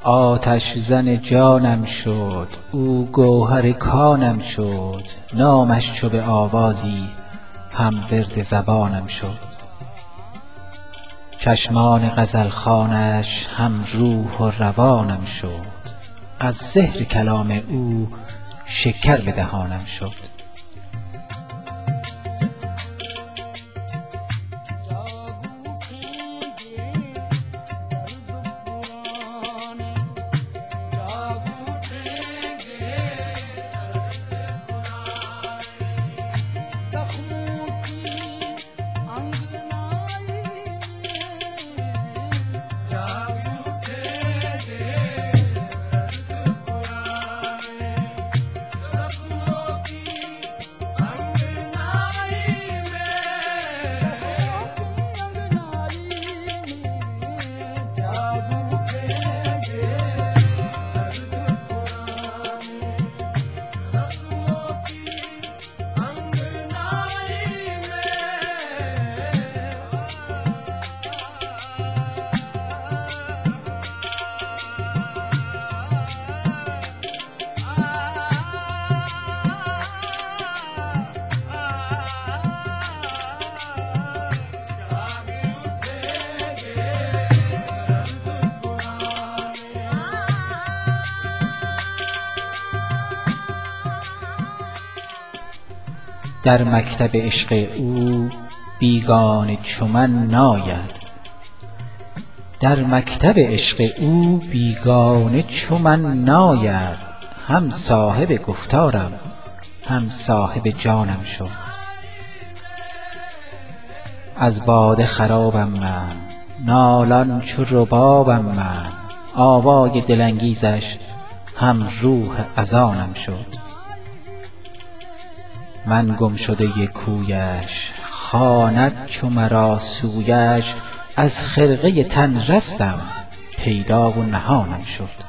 آتش زن جانم شد، او گوهر کانم شد. نامش چو به آوازی هم ورد زبانم شد. چشمان غزل خوانش هم روح و روانم شد. از سحر کلام او شکر به دهانم شد. در مکتب عشق او بیگانه چو من ناید. در مکتب عشق او بیگانه چو من ناید. هم صاحب گفتارم هم صاحب جانم شد. از باده خرابم من، نالان چو ربابم من. آوای دلانگیزش هم روح اذانم شد. من گم شده کویش خواند چو مرا سویش. از خرقه تن رستم پیدا و نهانم شد.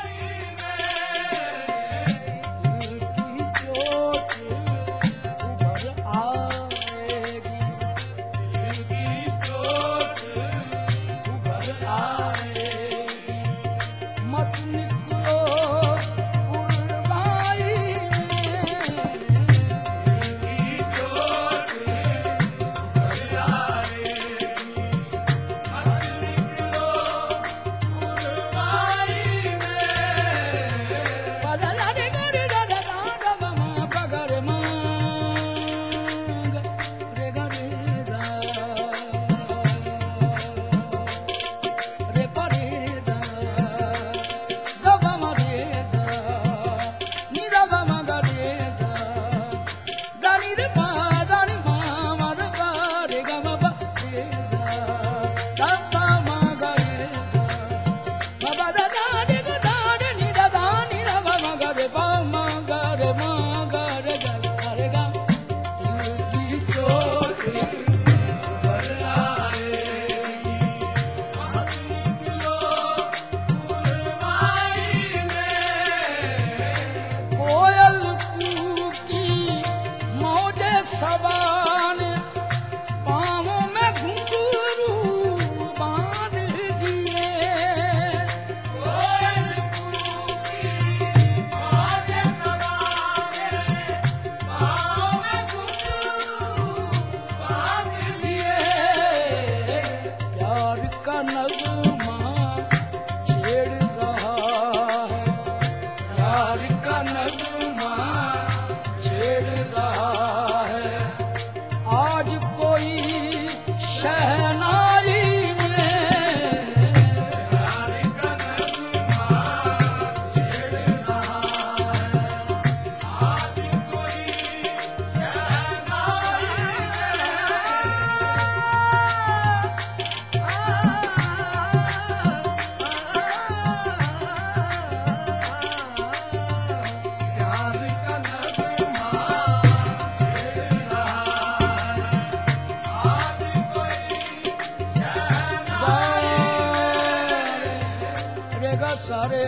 सारे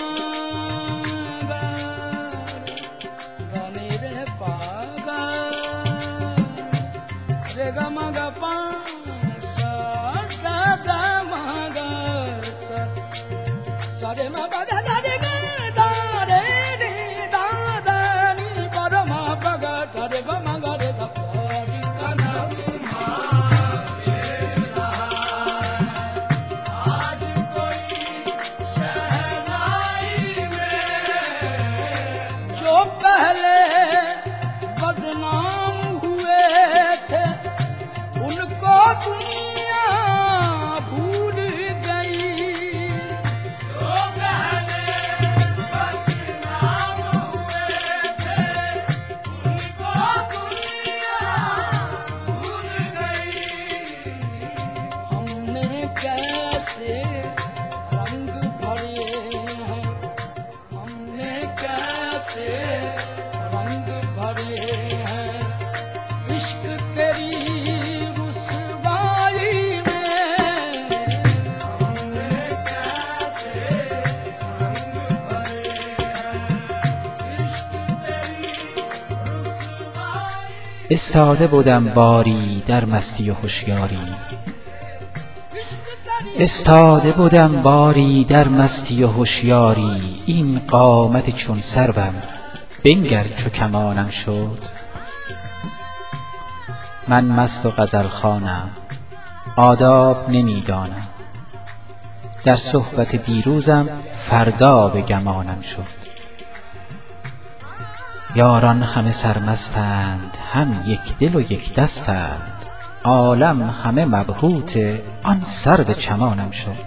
गने रे पागा रे ग म ग पा सा ग ग म ग सा sare ma ba da da re ga da re re da da ni pa da ma pa ga da re ga ma ga re ga pa ri ka na استاده بدم باری در مستی و هوشیاری، استاده بدم باری در مستی و هوشیاری. این قامت چون سروم بنگر چو کمانم شد. من مست و غزل خوانم آداب نمی دانم، در صحبت دیروزم فردا به گمانم شد. یاران همه سرمستند هم یک دل و یک دستند، عالم همه مبهوت آن سرو چمانم شد.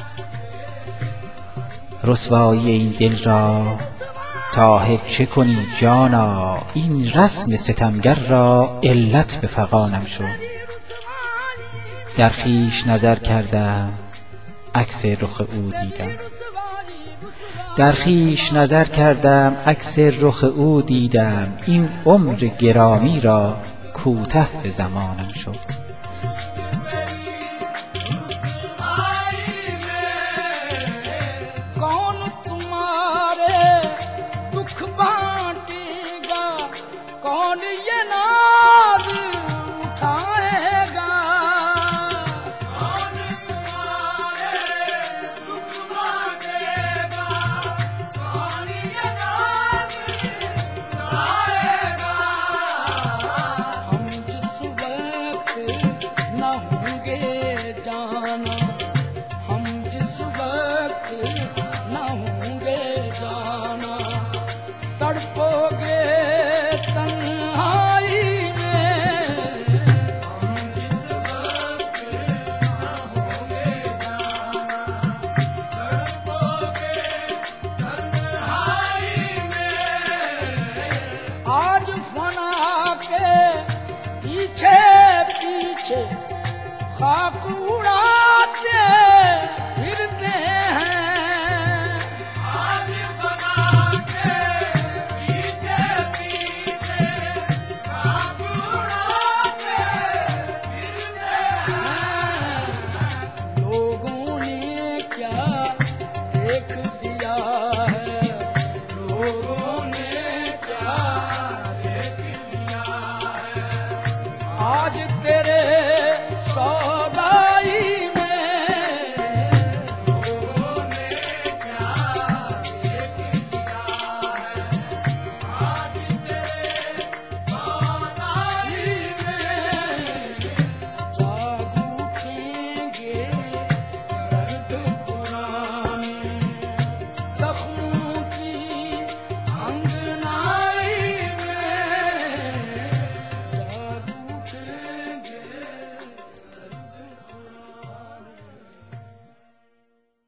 رسوایی این دل را تا چه کنی جانا، این رسم ستمگر را علت به فغانم شد. در خویش نظر کردم عکس رخ او دیدم، در خویش نظر کردم عکس رخ او دیدم. این عمر گرامی را کوته به زمانم شد.